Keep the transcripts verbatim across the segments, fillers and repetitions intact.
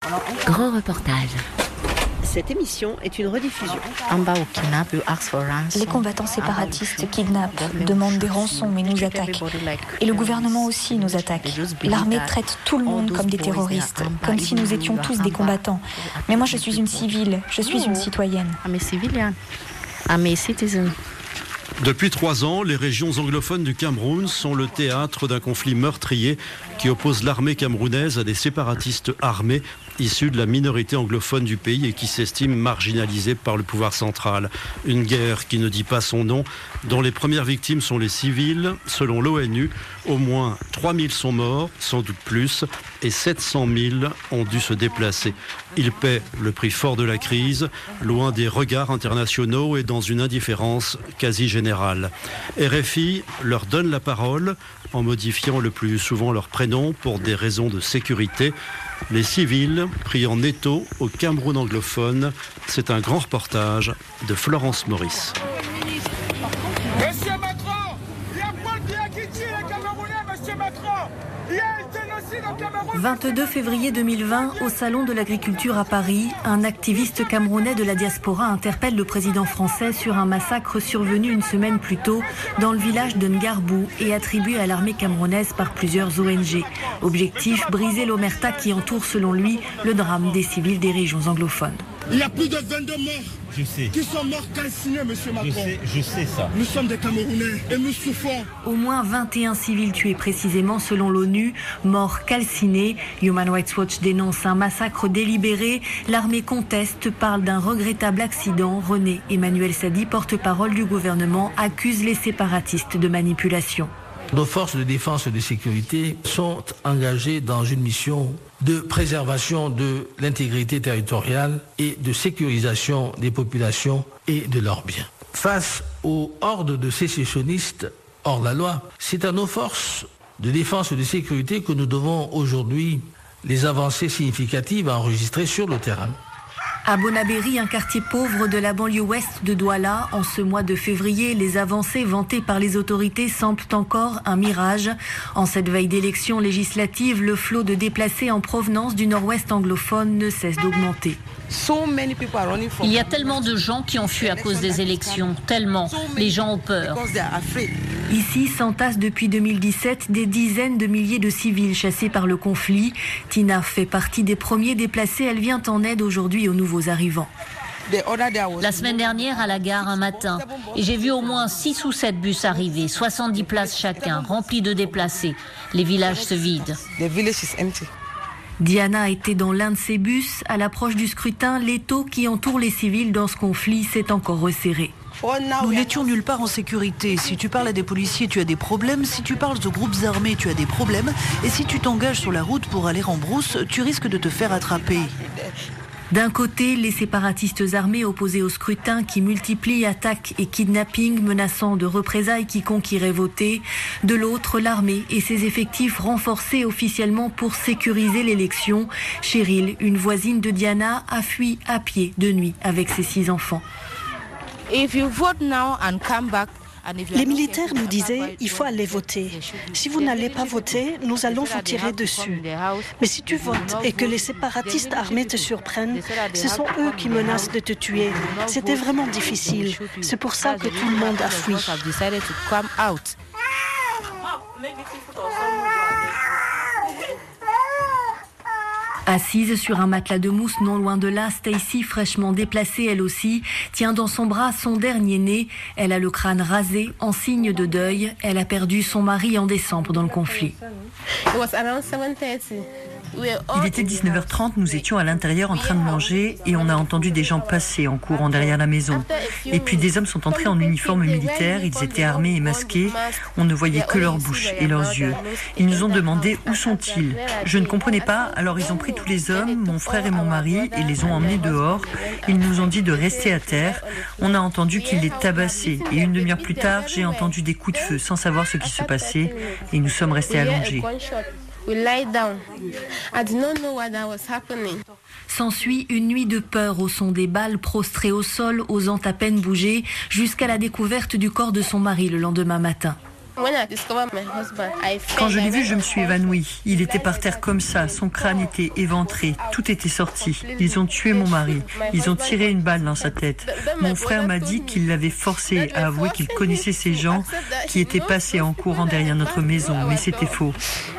Grand reportage. Cette émission est une rediffusion. Les combattants séparatistes kidnappent, demandent des rançons et nous attaquent. Et le gouvernement aussi nous attaque. L'armée traite tout le monde comme des terroristes, comme si nous étions tous des combattants. Mais moi je suis une civile, je suis une citoyenne. Depuis trois ans, les régions anglophones du Cameroun sont le théâtre d'un conflit meurtrier qui oppose l'armée camerounaise à des séparatistes armés issus de la minorité anglophone du pays et qui s'estiment marginalisés par le pouvoir central. Une guerre qui ne dit pas son nom, dont les premières victimes sont les civils. Selon l'ONU, au moins trois mille sont morts, sans doute plus, et sept cent mille ont dû se déplacer. Ils paient le prix fort de la crise, loin des regards internationaux et dans une indifférence quasi générale. R F I leur donne la parole en modifiant le plus souvent leur prénom pour des raisons de sécurité. Les civils pris en étau au Cameroun anglophone. C'est un grand reportage de Florence Maurice. Monsieur Macron, il y a Paul Biya qui tue les Camerounais, monsieur Macron. Il y a un génocide au Cameroun. vingt-deux février deux mille vingt, au Salon de l'Agriculture à Paris, un activiste camerounais de la diaspora interpelle le président français sur un massacre survenu une semaine plus tôt dans le village de Ngarbou et attribué à l'armée camerounaise par plusieurs O N G. Objectif, briser l'omerta qui entoure selon lui le drame des civils des régions anglophones. Il y a plus de vingt-deux morts. Je sais. Qui sont morts calcinés, monsieur Macron. Je sais, je sais ça. Nous sommes des Camerounais et nous souffrons. Au moins vingt et un civils tués précisément selon l'ONU, morts calcinés. Human Rights Watch dénonce un massacre délibéré. L'armée conteste, parle d'un regrettable accident. René Emmanuel Sadi, porte-parole du gouvernement, accuse les séparatistes de manipulation. Nos forces de défense et de sécurité sont engagées dans une mission de préservation de l'intégrité territoriale et de sécurisation des populations et de leurs biens. Face aux hordes de sécessionnistes hors la loi, c'est à nos forces de défense et de sécurité que nous devons aujourd'hui les avancées significatives à enregistrer sur le terrain. À Bonabéry, un quartier pauvre de la banlieue ouest de Douala, en ce mois de février, les avancées vantées par les autorités semblent encore un mirage. En cette veille d'élections législatives, le flot de déplacés en provenance du nord-ouest anglophone ne cesse d'augmenter. Il y a tellement de gens qui ont fui à cause des élections, tellement. Les gens ont peur. Ici s'entassent depuis deux mille dix-sept des dizaines de milliers de civils chassés par le conflit. Tina fait partie des premiers déplacés. Elle vient en aide aujourd'hui aux nouveaux arrivants. La semaine dernière, à la gare, un matin, et j'ai vu au moins six ou sept bus arriver, soixante-dix places chacun, remplis de déplacés. Les villages se vident. Diana était dans l'un de ces bus. À l'approche du scrutin, l'étau qui entoure les civils dans ce conflit s'est encore resserré. Nous n'étions nulle part en sécurité. Si tu parles à des policiers, tu as des problèmes. Si tu parles de groupes armés, tu as des problèmes. Et si tu t'engages sur la route pour aller en brousse, tu risques de te faire attraper. D'un côté, les séparatistes armés opposés au scrutin qui multiplient attaques et kidnappings menaçant de représailles quiconque irait voter. De l'autre, l'armée et ses effectifs renforcés officiellement pour sécuriser l'élection. Cheryl, une voisine de Diana, a fui à pied de nuit avec ses six enfants. If you vote now and come back, les militaires nous disaient « il faut aller voter. Si vous n'allez pas voter, nous allons vous tirer dessus. Mais si tu votes et que les séparatistes armés te surprennent, ce sont eux qui menacent de te tuer. C'était vraiment difficile. C'est pour ça que tout le monde a fui. » Assise sur un matelas de mousse non loin de là, Stacy, fraîchement déplacée elle aussi, tient dans son bras son dernier né. Elle a le crâne rasé en signe de deuil. Elle a perdu son mari en décembre dans le conflit. Il était dix-neuf heures trente, nous étions à l'intérieur en train de manger et on a entendu des gens passer en courant derrière la maison. Et puis des hommes sont entrés en uniforme militaire, ils étaient armés et masqués, on ne voyait que leur bouche et leurs yeux. Ils nous ont demandé où sont-ils. Je ne comprenais pas, alors ils ont pris tous les hommes, mon frère et mon mari, et les ont emmenés dehors. Ils nous ont dit de rester à terre. On a entendu qu'ils les tabassaient et une demi-heure plus tard, j'ai entendu des coups de feu sans savoir ce qui se passait et nous sommes restés allongés. S'ensuit une nuit de peur au son des balles, prostrée au sol, osant à peine bouger, jusqu'à la découverte du corps de son mari le lendemain matin. Quand je l'ai vu, je me suis évanouie. Il était par terre comme ça, son crâne était éventré, tout était sorti. Ils ont tué mon mari, ils ont tiré une balle dans sa tête. Mon frère m'a dit qu'il l'avait forcé à avouer qu'il connaissait ces gens qui étaient passés en courant derrière notre maison, mais c'était faux.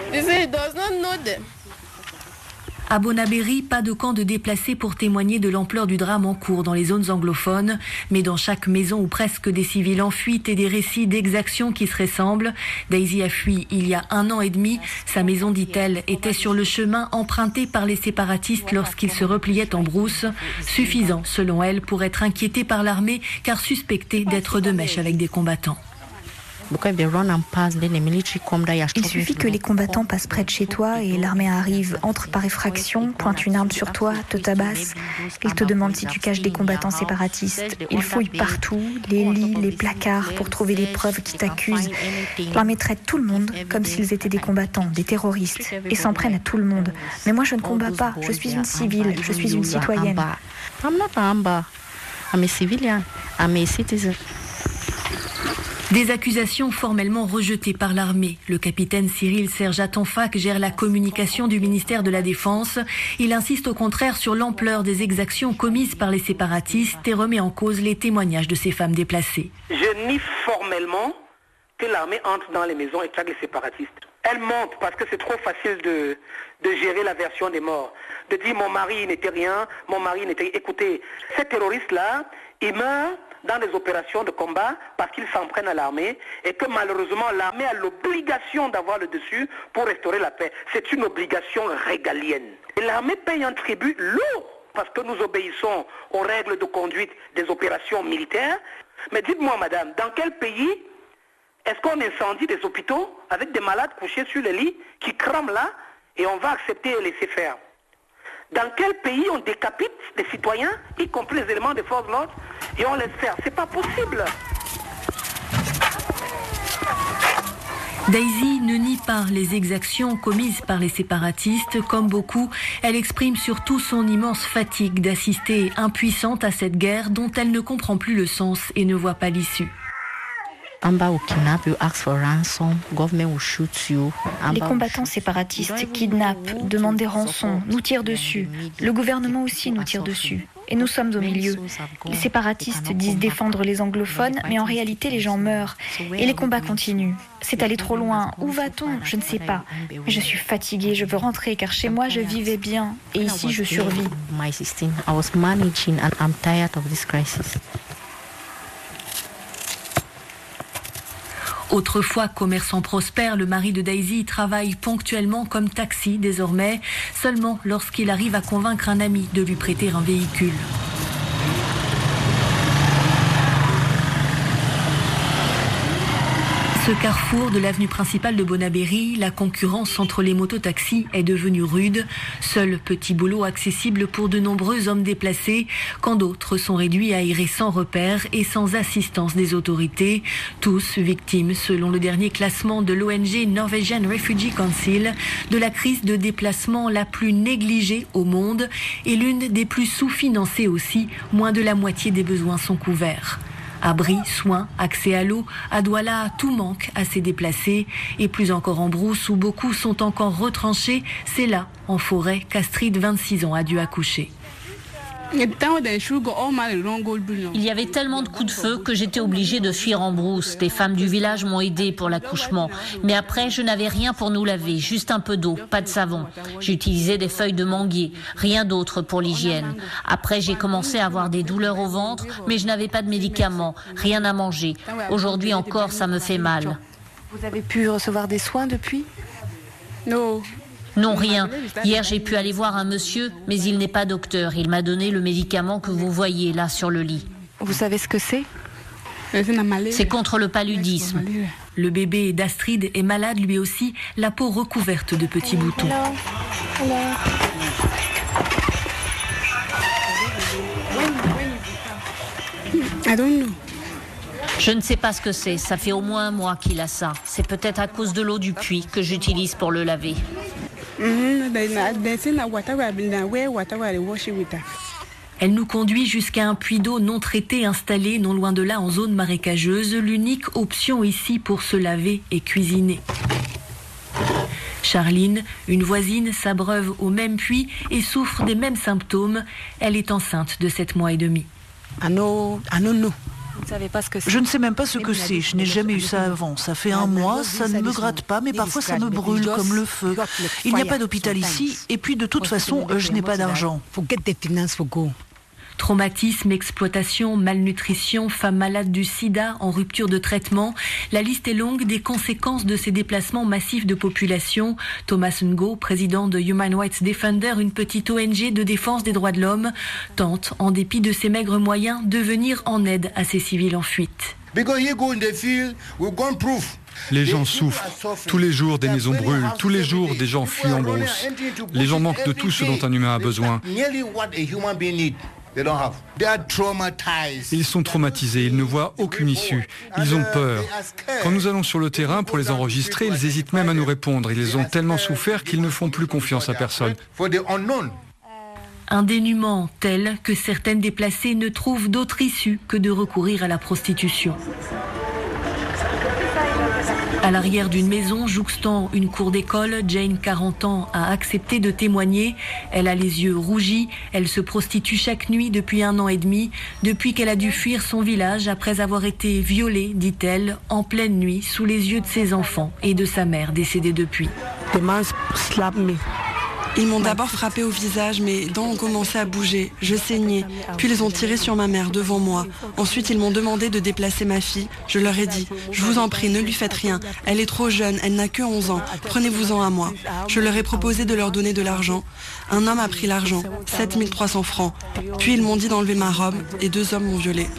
À Bonabéry, pas de camp de déplacés pour témoigner de l'ampleur du drame en cours dans les zones anglophones, mais dans chaque maison ou presque des civils en fuite et des récits d'exactions qui se ressemblent. Daisy a fui il y a un an et demi. Sa maison, dit-elle, était sur le chemin emprunté par les séparatistes lorsqu'ils se repliaient en brousse, suffisant, selon elle, pour être inquiété par l'armée car suspecté d'être de mèche avec des combattants. Il suffit que les combattants passent près de chez toi et l'armée arrive, entre par effraction, pointe une arme sur toi, te tabasse. Ils te demandent si tu caches des combattants séparatistes. Ils fouillent partout, les lits, les placards, pour trouver des preuves qui t'accusent. L'armée traite tout le monde comme s'ils étaient des combattants, des terroristes, et s'en prennent à tout le monde. Mais moi, je ne combats pas, je suis une civile, je suis une citoyenne. Des accusations formellement rejetées par l'armée. Le capitaine Cyril Serge Atonfac gère la communication du ministère de la Défense. Il insiste au contraire sur l'ampleur des exactions commises par les séparatistes et remet en cause les témoignages de ces femmes déplacées. Je nie formellement que l'armée entre dans les maisons et traque les séparatistes. Elle monte parce que c'est trop facile de, de gérer la version des morts. De dire mon mari n'était rien, mon mari n'était... Écoutez, ces terroristes-là, ils meurent dans des opérations de combat parce qu'ils s'en prennent à l'armée et que malheureusement l'armée a l'obligation d'avoir le dessus pour restaurer la paix. C'est une obligation régalienne. Et l'armée paye un tribut lourd parce que nous obéissons aux règles de conduite des opérations militaires. Mais dites-moi madame, dans quel pays est-ce qu'on incendie des hôpitaux avec des malades couchés sur les lits qui crament là et on va accepter et laisser faire? Dans quel pays on décapite des citoyens, y compris les éléments des forces de l'ordre, et on laisse faire? C'est pas possible. Daisy ne nie pas les exactions commises par les séparatistes. Comme beaucoup, elle exprime surtout son immense fatigue d'assister impuissante à cette guerre dont elle ne comprend plus le sens et ne voit pas l'issue. Les combattants séparatistes kidnappent, demandent des rançons, nous tirent dessus. Le gouvernement aussi nous tire dessus. Et nous sommes au milieu. Les séparatistes disent défendre les anglophones, mais en réalité les gens meurent. Et les combats continuent. C'est allé trop loin. Où va-t-on? Je ne sais pas. Mais je suis fatiguée, je veux rentrer car chez moi je vivais bien. Et ici je survis. Autrefois commerçant prospère, le mari de Daisy travaille ponctuellement comme taxi désormais, seulement lorsqu'il arrive à convaincre un ami de lui prêter un véhicule. Ce carrefour de l'avenue principale de Bonabéry, la concurrence entre les mototaxis est devenue rude. Seul petit boulot accessible pour de nombreux hommes déplacés, quand d'autres sont réduits à errer sans repère et sans assistance des autorités. Tous victimes, selon le dernier classement de l'O N G Norwegian Refugee Council, de la crise de déplacement la plus négligée au monde et l'une des plus sous-financées aussi. Moins de la moitié des besoins sont couverts. Abri, soins, accès à l'eau, à Douala, tout manque à ces déplacés. Et plus encore en brousse où beaucoup sont encore retranchés, c'est là, en forêt, qu'Astrid, vingt-six ans, a dû accoucher. Il y avait tellement de coups de feu que j'étais obligée de fuir en brousse. Les femmes du village m'ont aidée pour l'accouchement. Mais après, je n'avais rien pour nous laver, juste un peu d'eau, pas de savon. J'utilisais des feuilles de manguier, rien d'autre pour l'hygiène. Après, j'ai commencé à avoir des douleurs au ventre, mais je n'avais pas de médicaments, rien à manger. Aujourd'hui encore, ça me fait mal. Vous avez pu recevoir des soins depuis ? Non. Non, rien. Hier, j'ai pu aller voir un monsieur, mais il n'est pas docteur. Il m'a donné le médicament que vous voyez là sur le lit. Vous savez ce que c'est ? C'est contre le paludisme. Le bébé d'Astrid est malade lui aussi, la peau recouverte de petits boutons. Hello. Hello. Je ne sais pas ce que c'est. Ça fait au moins un mois qu'il a ça. C'est peut-être à cause de l'eau du puits que j'utilise pour le laver. Elle nous conduit jusqu'à un puits d'eau non traité installé non loin de là en zone marécageuse, l'unique option ici pour se laver et cuisiner. Charline, une voisine, s'abreuve au même puits et souffre des mêmes symptômes. Elle est enceinte de sept mois et demi. Ah non, ah non, non. Vous ne savez pas ce que c'est? Je ne sais même pas ce que c'est. Je n'ai jamais eu ça avant. Ça fait un mois, ça ne me gratte pas, mais parfois ça me brûle comme le feu. Il n'y a pas d'hôpital ici, et puis de toute façon, je n'ai pas d'argent. Traumatisme, exploitation, malnutrition, femmes malades du sida en rupture de traitement. La liste est longue des conséquences de ces déplacements massifs de population. Thomas Ngo, président de Human Rights Defender, une petite O N G de défense des droits de l'homme, tente, en dépit de ses maigres moyens, de venir en aide à ces civils en fuite. Les gens souffrent. Tous les jours, des maisons brûlent. Tous les jours, des gens fuient en brousse. Les gens manquent de tout ce dont un humain a besoin. Ils sont traumatisés, ils ne voient aucune issue. Ils ont peur. Quand nous allons sur le terrain pour les enregistrer, ils hésitent même à nous répondre. Ils ont tellement souffert qu'ils ne font plus confiance à personne. Un dénuement tel que certaines déplacées ne trouvent d'autre issue que de recourir à la prostitution. À l'arrière d'une maison jouxtant une cour d'école, Jane, quarante ans, a accepté de témoigner. Elle a les yeux rougis. Elle se prostitue chaque nuit depuis un an et demi, depuis qu'elle a dû fuir son village après avoir été violée, dit-elle, en pleine nuit, sous les yeux de ses enfants et de sa mère décédée depuis. Ils m'ont d'abord frappé au visage, mes dents ont commencé à bouger. Je saignais. Puis ils ont tiré sur ma mère devant moi. Ensuite, ils m'ont demandé de déplacer ma fille. Je leur ai dit, je vous en prie, ne lui faites rien. Elle est trop jeune, elle n'a que onze ans. Prenez-vous-en à moi. Je leur ai proposé de leur donner de l'argent. Un homme a pris l'argent, sept mille trois cents francs. Puis ils m'ont dit d'enlever ma robe et deux hommes m'ont violée.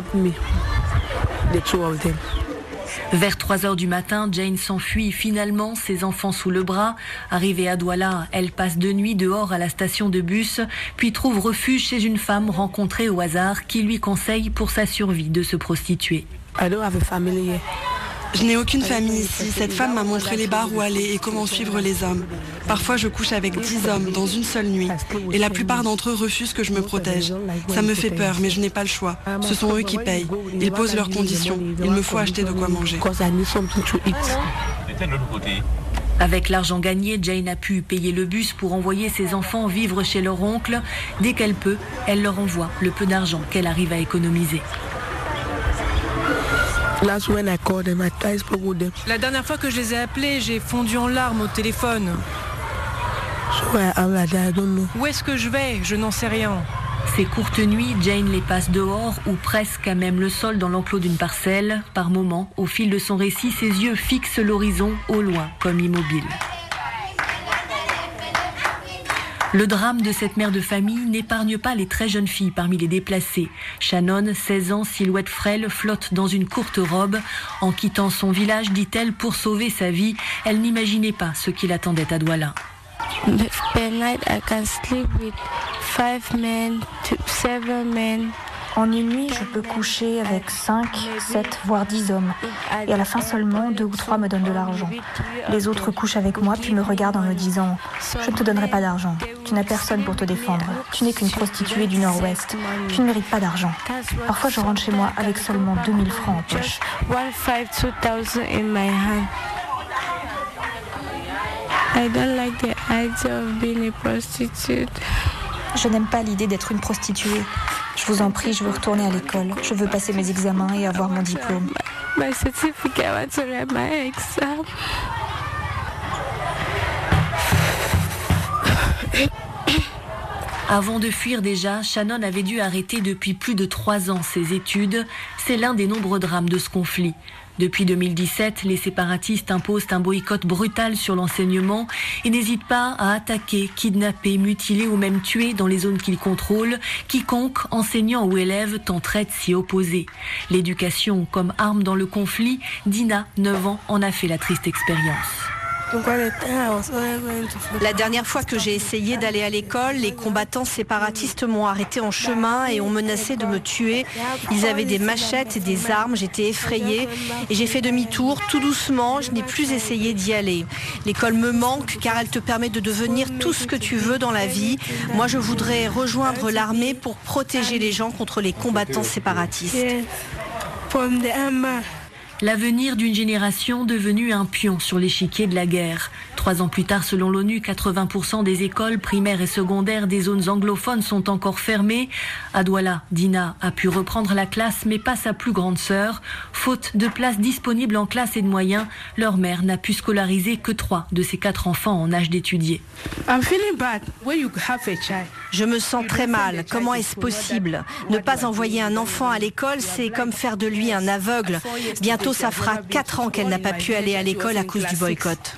Vers trois heures du matin, Jane s'enfuit finalement, ses enfants sous le bras. Arrivée à Douala, elle passe deux nuits dehors à la station de bus, puis trouve refuge chez une femme rencontrée au hasard qui lui conseille pour sa survie de se prostituer. Je n'ai aucune famille ici. Cette femme m'a montré les bars où aller et comment suivre les hommes. Parfois, je couche avec dix hommes dans une seule nuit. Et la plupart d'entre eux refusent que je me protège. Ça me fait peur, mais je n'ai pas le choix. Ce sont eux qui payent. Ils posent leurs conditions. Il me faut acheter de quoi manger. Avec l'argent gagné, Jane a pu payer le bus pour envoyer ses enfants vivre chez leur oncle. Dès qu'elle peut, elle leur envoie le peu d'argent qu'elle arrive à économiser. La dernière fois que je les ai appelés, j'ai fondu en larmes au téléphone. Où est-ce que je vais? Je n'en sais rien. Ces courtes nuits, Jane les passe dehors ou presque à même le sol dans l'enclos d'une parcelle. Par moments, au fil de son récit, ses yeux fixent l'horizon au loin, comme immobiles. Le drame de cette mère de famille n'épargne pas les très jeunes filles parmi les déplacés. Shannon, seize ans, silhouette frêle, flotte dans une courte robe. En quittant son village, dit-elle, pour sauver sa vie, elle n'imaginait pas ce qui l'attendait à Douala. En une nuit, je peux coucher avec cinq, sept, voire dix hommes. Et à la fin seulement, deux ou trois me donnent de l'argent. Les autres couchent avec moi puis me regardent en me disant « Je ne te donnerai pas d'argent. Tu n'as personne pour te défendre. Tu n'es qu'une prostituée du Nord-Ouest. Tu ne mérites pas d'argent. » Parfois, je rentre chez moi avec seulement deux mille francs en poche. I don't like the idea of being a prostitute. Je n'aime pas l'idée d'être une prostituée. Je vous en prie, je veux retourner à l'école. Je veux passer mes examens et avoir mon diplôme. My certificate, I want to write my exam. Avant de fuir déjà, Shannon avait dû arrêter depuis plus de trois ans ses études. C'est l'un des nombreux drames de ce conflit. Depuis deux mille dix-sept, les séparatistes imposent un boycott brutal sur l'enseignement et n'hésitent pas à attaquer, kidnapper, mutiler ou même tuer dans les zones qu'ils contrôlent quiconque, enseignant ou élève, tenterait de s'y opposer. L'éducation comme arme dans le conflit, Dina, neuf ans, en a fait la triste expérience. La dernière fois que j'ai essayé d'aller à l'école, les combattants séparatistes m'ont arrêté en chemin et ont menacé de me tuer. Ils avaient des machettes et des armes, j'étais effrayée et j'ai fait demi-tour tout doucement, je n'ai plus essayé d'y aller. L'école me manque car elle te permet de devenir tout ce que tu veux dans la vie. Moi je voudrais rejoindre l'armée pour protéger les gens contre les combattants séparatistes. L'avenir d'une génération devenue un pion sur l'échiquier de la guerre. Trois ans plus tard, selon l'ONU, quatre-vingts pour cent des écoles primaires et secondaires des zones anglophones sont encore fermées. À Douala, Dina a pu reprendre la classe, mais pas sa plus grande sœur. Faute de places disponibles en classe et de moyens, leur mère n'a pu scolariser que trois de ses quatre enfants en âge d'étudier. Je me sens très mal. Comment est-ce possible? Ne pas envoyer un enfant à l'école, c'est comme faire de lui un aveugle. Bientôt, ça fera quatre ans qu'elle n'a pas pu aller à l'école à cause du boycott.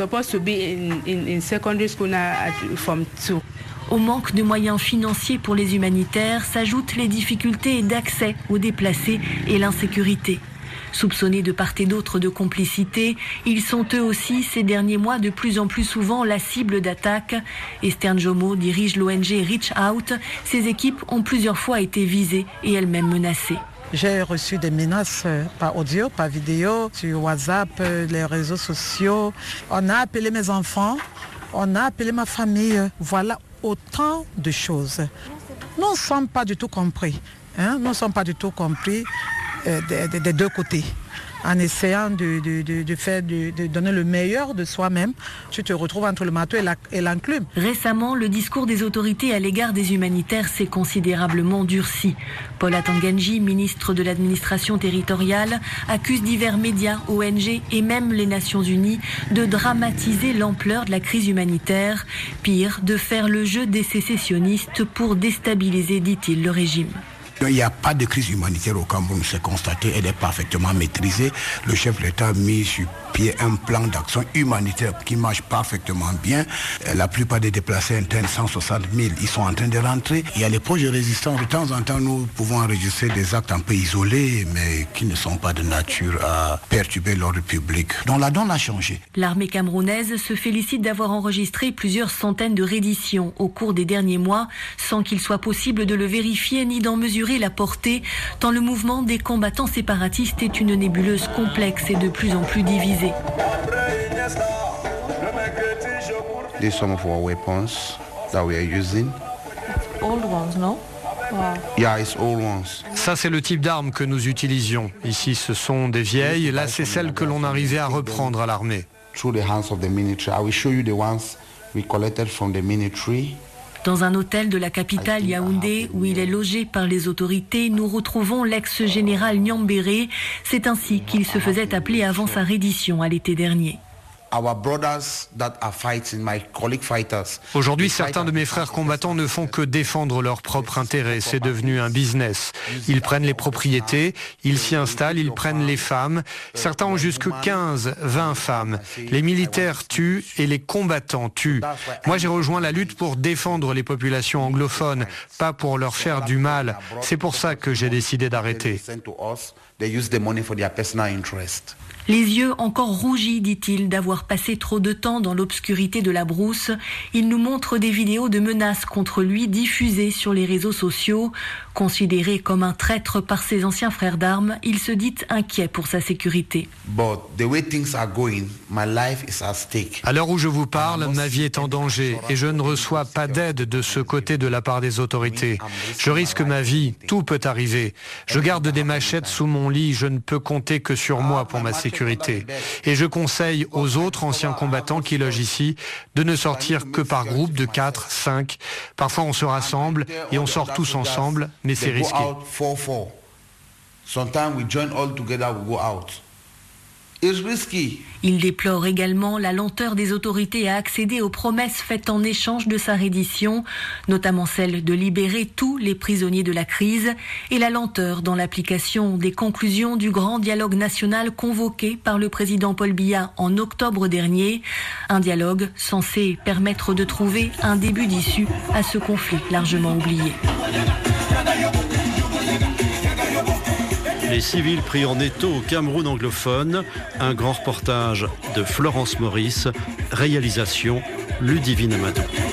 Au manque de moyens financiers pour les humanitaires s'ajoutent les difficultés d'accès aux déplacés et l'insécurité. Soupçonnés de part et d'autre de complicité, ils sont eux aussi ces derniers mois de plus en plus souvent la cible d'attaques. Esther Njomo dirige l'O N G Reach Out. Ses équipes ont plusieurs fois été visées et elles-mêmes menacées. J'ai reçu des menaces par audio, par vidéo, sur WhatsApp, les réseaux sociaux. On a appelé mes enfants, on a appelé ma famille. Voilà autant de choses. Nous ne sommes pas du tout compris. Hein? Nous ne sommes pas du tout compris euh, des, des, des deux côtés. En essayant de, de, de, de, faire, de, de donner le meilleur de soi-même, tu te retrouves entre le marteau et l'enclume. Récemment, le discours des autorités à l'égard des humanitaires s'est considérablement durci. Paul Atanganji, ministre de l'administration territoriale, accuse divers médias, O N G et même les Nations Unies de dramatiser l'ampleur de la crise humanitaire. Pire, de faire le jeu des sécessionnistes pour déstabiliser, dit-il, le régime. Il n'y a pas de crise humanitaire au Cameroun, c'est constaté, elle est parfaitement maîtrisée. Le chef de l'État a mis sur pied un plan d'action humanitaire qui marche parfaitement bien. La plupart des déplacés internes, cent soixante mille, ils sont en train de rentrer. Il y a les projets résistants. De temps en temps, nous pouvons enregistrer des actes un peu isolés, mais qui ne sont pas de nature à perturber l'ordre public. Donc la donne a changé. L'armée camerounaise se félicite d'avoir enregistré plusieurs centaines de redditions au cours des derniers mois, sans qu'il soit possible de le vérifier ni d'en mesurer la portée, tant le mouvement des combattants séparatistes est une nébuleuse complexe et de plus en plus divisée. These are some of our weapons that we are using. Old ones, no? Wow. Yeah, it's old ones. Ça, c'est le type d'armes que nous utilisions. Ici, ce sont des vieilles. Là, c'est celles que l'on arrivait à reprendre à l'armée. Through the hands of the military. I will show you the ones we collected from the military. Dans un hôtel de la capitale Yaoundé, où il est logé par les autorités, nous retrouvons l'ex-général Nyambéré. C'est ainsi qu'il se faisait appeler avant sa reddition à l'été dernier. Aujourd'hui, certains de mes frères combattants ne font que défendre leur propre intérêt. C'est devenu un business. Ils prennent les propriétés, ils s'y installent, ils prennent les femmes. Certains ont jusque quinze, vingt femmes. Les militaires tuent et les combattants tuent. Moi, j'ai rejoint la lutte pour défendre les populations anglophones, pas pour leur faire du mal. C'est pour ça que j'ai décidé d'arrêter. Les yeux encore rougis, dit-il, d'avoir passé trop de temps dans l'obscurité de la brousse. Il nous montre des vidéos de menaces contre lui diffusées sur les réseaux sociaux. Considéré comme un traître par ses anciens frères d'armes, il se dit inquiet pour sa sécurité. À l'heure où je vous parle, ma vie est en danger et je ne reçois pas d'aide de ce côté de la part des autorités. Je risque ma vie, tout peut arriver. Je garde des machettes sous mon lit, je ne peux compter que sur moi pour ma sécurité. Et je conseille aux autres anciens combattants qui logent ici de ne sortir que par groupe de quatre, cinq. Parfois on se rassemble et on sort tous ensemble, mais c'est risqué. Il déplore également la lenteur des autorités à accéder aux promesses faites en échange de sa reddition, notamment celle de libérer tous les prisonniers de la crise, et la lenteur dans l'application des conclusions du grand dialogue national convoqué par le président Paul Biya en octobre dernier. Un dialogue censé permettre de trouver un début d'issue à ce conflit largement oublié. Les civils pris en étau au Cameroun anglophone. Un grand reportage de Florence Maurice. Réalisation Ludivine Amadou.